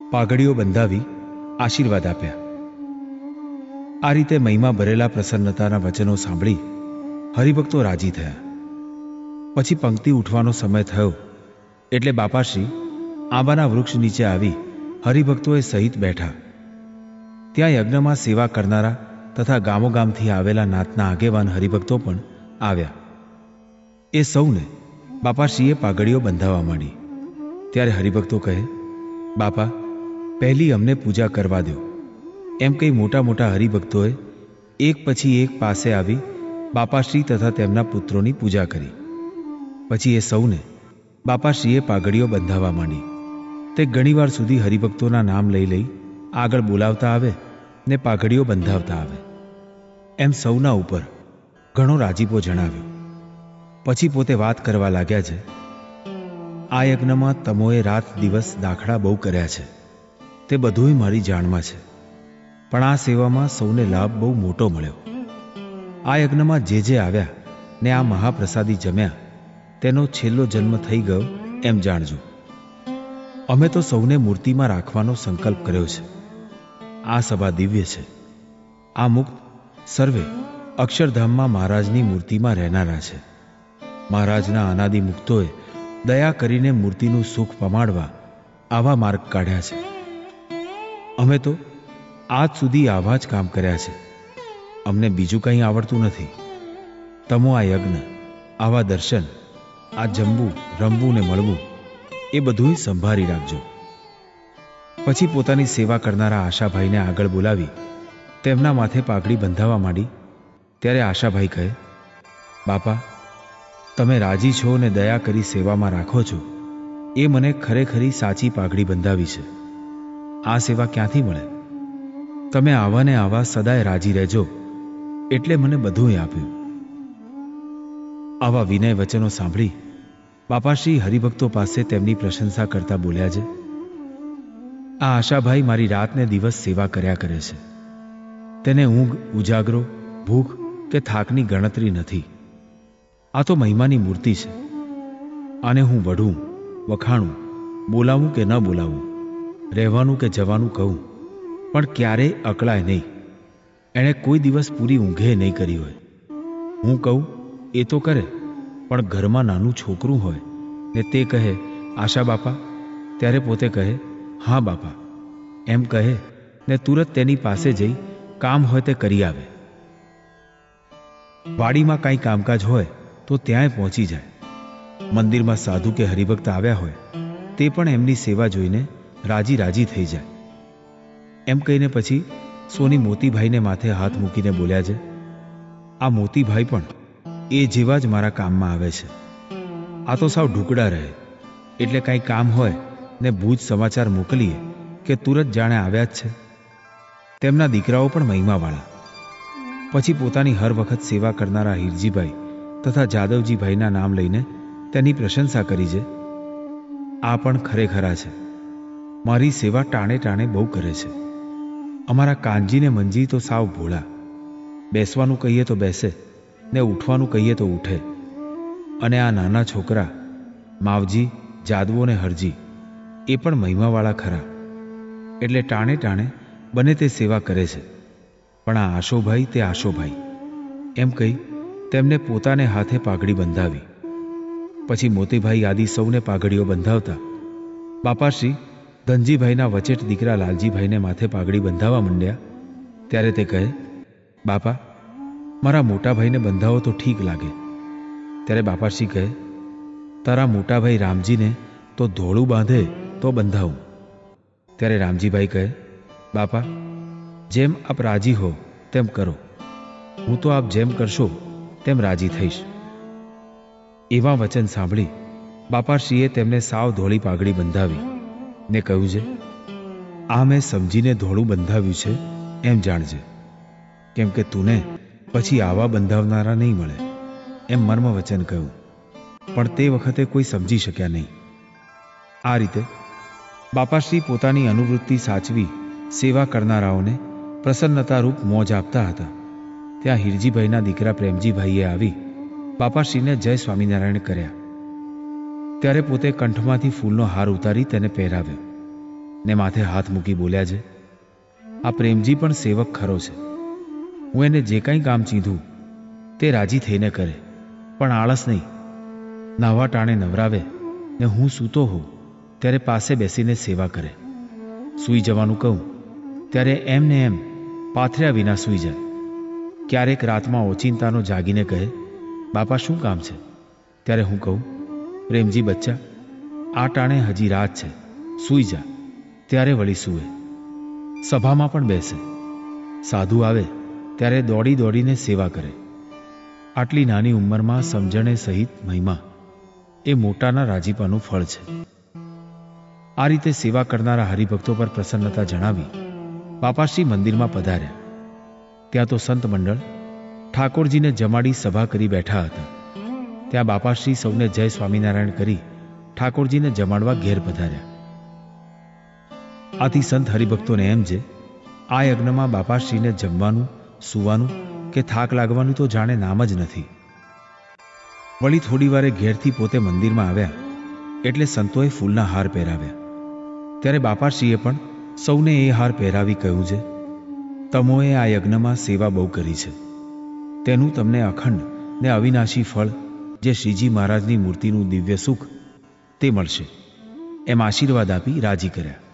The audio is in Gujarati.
પાઘડીઓ બંધાવી આશીર્વાદ આપ્યા. આ રીતે મહિમા ભરેલા પ્રસન્નતાના વચનો સાંભળી હરિભક્તો રાજી થયા. પછી પંક્તિ ઉઠવાનો સમય થયો એટલે બાપાશ્રી આંબાના વૃક્ષ નીચે આવી હરિભક્તોએ સહિત બેઠા. ત્યાં યજ્ઞમાં સેવા કરનારા તથા ગામોગામથી આવેલા નાતના આગેવાન હરિભક્તો પણ આવ્યા. એ સૌને બાપાશ્રીએ પાઘડીઓ બંધાવવા માંડી. ત્યારે હરિભક્તો કહે, બાપા, પહેલી અમને પૂજા કરવા દો. એમ કહી મોટા મોટા હરિભક્તોએ એક પછી એક પાસે આવી બાપાશ્રી તથા તેમના પુત્રોની પૂજા કરી. પછી એ સૌને બાપાશ્રીએ પાઘડીઓ બંધાવવા માંડી. તે ઘણીવાર સુધી હરિભક્તોના નામ લઈ લઈ આગળ બોલાવતા આવે ને પાઘડીઓ બંધાવતા આવે. એમ સૌના ઉપર ઘણો રાજીપો જણાવ્યો. પછી પોતે વાત કરવા લાગ્યા છે, આ યજ્ઞમાં તમોએ રાત દિવસ દાખલા બહુ કર્યા છે, તે બધુંય મારી જાણમાં છે. પણ આ સેવામાં સૌને લાભ બહુ મોટો મળ્યો. આ યજ્ઞમાં જે આવ્યા ને આ મહાપ્રસાદી જમ્યા તેનો છેલ્લો જન્મ થઈ ગયો એમ જાણજો. અમે તો સૌને મૂર્તિમાં રાખવાનો સંકલ્પ કર્યો છે. આ સભા દિવ્ય છે. આ મુક્ત સર્વે અક્ષરધામમાં મહારાજની મૂર્તિમાં રહેનારા છે. મહારાજના અનાદિ મુક્તોએ દયા કરીને મૂર્તિનું સુખ પમાડવા આવા માર્ગ કાઢ્યા છે. અમે તો આજ સુધી આવા જ કામ કર્યા છે. અમને બીજું કંઈ આવડતું નથી. તમો આ યજ્ઞ, આવા દર્શન, આ જમવું, રમવું ને મળવું એ બધું સંભાળી રાખજો. પછી પોતાની સેવા કરનારા આશાભાઈને આગળ બોલાવી તેમના માથે પાઘડી બંધાવવા માંડી. ત્યારે આશાભાઈ કહે, બાપા, તમે રાજી છો ને દયા કરી સેવામાં રાખો છો એ મને ખરેખરી સાચી પાઘડી બંધાવી છે. આ સેવા ક્યાંથી મળે? તમે આવા ને આવા સદાય રાજી રહેજો એટલે મને બધું આપ્યું. આવા વિનય વચનો સાંભળી બાપાશ્રી હરિભક્તો પાસે તેમની પ્રશંસા કરતા બોલ્યા છે, આ આશાભાઈ મારી રાત ને દિવસ સેવા કર્યા કરે છે. તેને ઊંઘ, ઉજાગરો, ભૂખ કે થાકની ગણતરી નથી. આ તો મહિમાની મૂર્તિ છે. આને હું વઢું, વખાણું, બોલાવું કે ન બોલાવું, રહેવાનું કે જવાનું કહું, પણ ક્યારેય અકળાય નહીં. એણે કોઈ દિવસ પૂરી ઊંઘે નહીં કરી હોય. હું કહું એ તો કરે, પણ ઘરમાં નાનું છોકરું હોય ને તે કહે, આશા બાપા, ત્યારે પોતે કહે, હા બાપા એમ કહે ને તુરત તેની પાસે જઈ કામ હોય તે કરી આવે. વાડીમાં કાંઈ કામકાજ હોય તો ત્યાંય પહોંચી જાય. મંદિરમાં સાધુ કે હરિભક્ત આવ્યા હોય તે પણ એમની સેવા જોઈને રાજી રાજી થઈ જાય. એમ કહીને પછી સોની મોતીભાઈને માથે હાથ મૂકીને બોલ્યા છે, આ મોતીભાઈ પણ એ જેવા જ મારા કામમાં આવે છે. આ તો સાવ ઢુકડા રહે, એટલે કાંઈ કામ હોય ને ભૂજ સમાચાર મોકલીએ કે તુરત જાણે આવ્યા જ છે. તેમના દીકરાઓ પણ મહિમાવાળા. પછી પોતાની હર વખત સેવા કરનારા હીરજીભાઈ તથા જાદવજીભાઈના નામ લઈને તેની પ્રશંસા કરી છે. આ પણ ખરેખરા છે. મારી સેવા ટાણે ટાણે બહુ કરે છે. અમારા કાનજી ને મંજી તો સાવ ભોળા. બેસવાનું કહીએ તો બેસે ને ઉઠવાનું કહીએ તો ઉઠે. અને આ નાના છોકરા માવજી, જાદવો ને હરજી એ પણ મહિમાવાળા ખરા. એટલે ટાણે ટાણે બને તે સેવા કરે છે. પણ આ આશોભાઈ તે આશોભાઈ એમ કહી તેમને પોતાને હાથે પાઘડી બંધાવી. પછી મોતીભાઈ આદિ સૌને પાઘડીઓ બંધાવતા બાપાશ્રી ધનજીભાઈના વચેટ દીકરા લાલજીભાઈને માથે પાઘડી બંધાવવા માંડ્યા. ત્યારે તે કહે, બાપા, મારા મોટા ભાઈને બંધાવો તો ઠીક લાગે. ત્યારે બાપાશ્રી કહે, તારા મોટાભાઈ રામજીને તો ધોળું બાંધે તો બંધાવું. ત્યારે રામજીભાઈ કહે, બાપા, જેમ આપ રાજી હો તેમ કરો. હું તો આપ જેમ કરશો તેમ રાજી થઈશ. એવા વચન સાંભળી બાપાશ્રીએ તેમને સાવ ધોળી પાઘડી બંધાવી ને કહ્યું છે, આ મેં સમજીને ધોળું બંધાવ્યું છે એમ જાણજે, કેમ કે તુને પછી આવા બંધાવનારા નહીં મળે એમ મર્મ વચન કહ્યું. પણ તે વખતે કોઈ સમજી શક્યા નહીં. આ રીતે બાપાશ્રી પોતાની અનુવૃત્તિ સાચવી સેવા કરનારાઓને પ્રસન્નતારૂપ મોજ આપતા હતા. ત્યાં હીરજીભાઈના દીકરા પ્રેમજીભાઈએ આવી બાપાશ્રીને જય સ્વામિનારાયણ કર્યા. ત્યારે પોતે કંઠમાંથી ફૂલનો હાર ઉતારી તેને પહેરાવ્યો. ને માથે હાથ મૂકી બોલ્યા છે, આ પ્રેમજી પણ સેવક ખરો છે. હું એને જે કંઈ કામ ચીધું તે રાજી થઈને કરે, પણ આળસ નહીં. નાવા ટાણે નવરાવે ને હું સૂતો હોઉં ત્યારે પાસે બેસીને સેવા કરે. સૂઈ જવાનું કહું ત્યારે એમ ને એમ પાથર્યા વિના સૂઈ જાય. ક્યારેક રાતમાં ઓચિંતાનો જાગીને કહે, બાપા શું કામ છે? ત્યારે હું કહું, પ્રેમજી બચ્ચા, આ ટાણે હજી રાત છે, સૂઈ જા. ત્યારે વળી સૂવે. સભામાં પણ બેસે. સાધુ આવે ત્યારે દોડી દોડીને સેવા કરે. આટલી નાની ઉંમરમાં સમજણે સહિત મહિમા એ મોટાના રાજીપાનું ફળ છે. આ રીતે સેવા કરનારા હરિભક્તો પર પ્રસન્નતા જણાવી બાપાશ્રી મંદિરમાં પધાર્યા. ત્યાં તો સંત મંડળ ઠાકોરજીને જમાડી સભા કરી બેઠા હતા. ત્યાં બાપાશ્રી સૌને જય સ્વામિનારાયણ કરી ઠાકોરજીને જમાડવા ઘેર પધાર્યા. આથી સંત હરિભક્તોને એમ છે, આ યજ્ઞમાં બાપાશ્રીને જમવાનું, સૂવાનું કે થાક લાગવાનું તો જાણે નામ જ નથી. વળી થોડી વારે ઘેરથી પોતે મંદિરમાં આવ્યા એટલે સંતોએ ફૂલના હાર પહેરાવ્યા. ત્યારે બાપાશ્રીએ પણ સૌને એ હાર પહેરાવી કહ્યું છે, તમોએ આ યજ્ઞમાં સેવા બહુ કરી છે, તેનું તમને અખંડ ને અવિનાશી ફળ જે શ્રીજી મહારાજની મૂર્તિનું દિવ્ય સુખ તે મળશે. એમ આશીર્વાદ આપી રાજી કર્યા.